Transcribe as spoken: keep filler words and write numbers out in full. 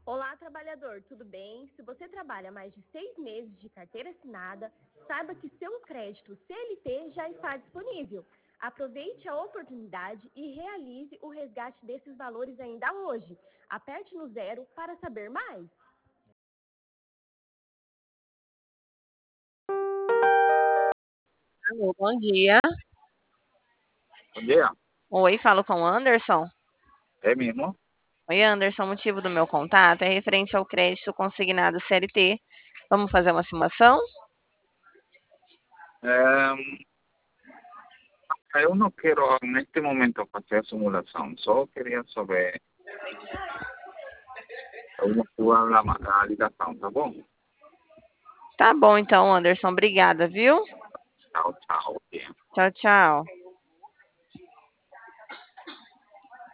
Olá, trabalhador, tudo bem? Se você trabalha mais de seis meses de carteira assinada, saiba que seu crédito C L T já está disponível. Aproveite a oportunidade e realize o resgate desses valores ainda hoje. Aperte no zero para saber mais. Alô, bom dia. Bom dia, Oi, falo com o Anderson. é mesmo? Oi, Anderson, o motivo do meu contato é referente ao crédito consignado C L T. Vamos fazer uma simulação? É, eu não quero neste momento fazer a simulação, só queria saber uma sua a ligação, tá bom? Tá bom, então, Anderson, obrigada, viu? Tchau, tchau. Tchau, tchau.